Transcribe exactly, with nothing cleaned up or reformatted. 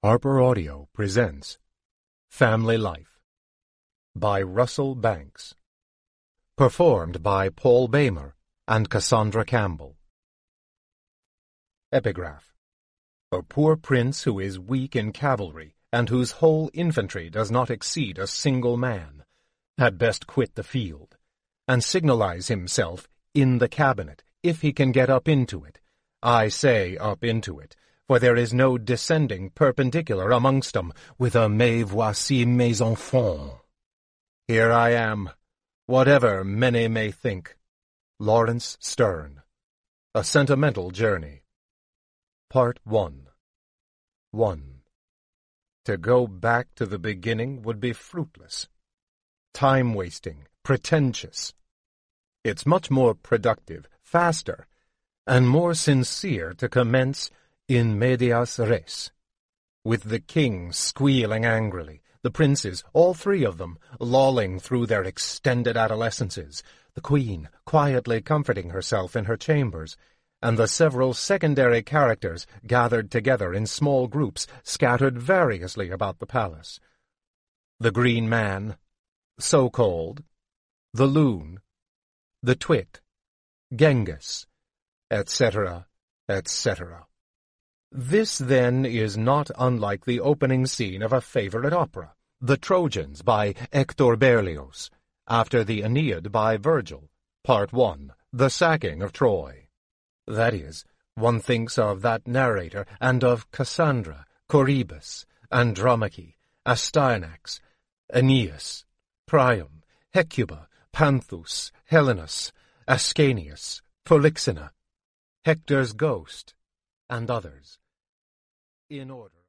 Harper Audio presents Family Life by Russell Banks. Performed by Paul Bamer and Cassandra Campbell. Epigraph. A poor prince who is weak in cavalry, and whose whole infantry does not exceed a single man, had best quit the field, and signalize himself in the cabinet, if he can get up into it. I say up into it, for there is no descending perpendicular amongst them, with a me voici mes enfants. Here I am, whatever many may think. Lawrence Sterne. A Sentimental Journey. Part one. One. To go back to the beginning would be fruitless, time-wasting, pretentious. It's much more productive, faster, and more sincere to commence in medias res, with the king squealing angrily, the princes, all three of them, lolling through their extended adolescences, the queen quietly comforting herself in her chambers, and the several secondary characters gathered together in small groups scattered variously about the palace. The Green Man, so-called, the Loon, the Twit, Genghis, et cetera, et cetera. This, then, is not unlike the opening scene of a favorite opera, The Trojans by Hector Berlioz, after the Aeneid by Virgil, Part One, The Sacking of Troy. That is, one thinks of that narrator, and of Cassandra, Corybus, Andromache, Astyanax, Aeneas, Priam, Hecuba, Panthus, Helenus, Ascanius, Polyxena, Hector's Ghost, and others, in order.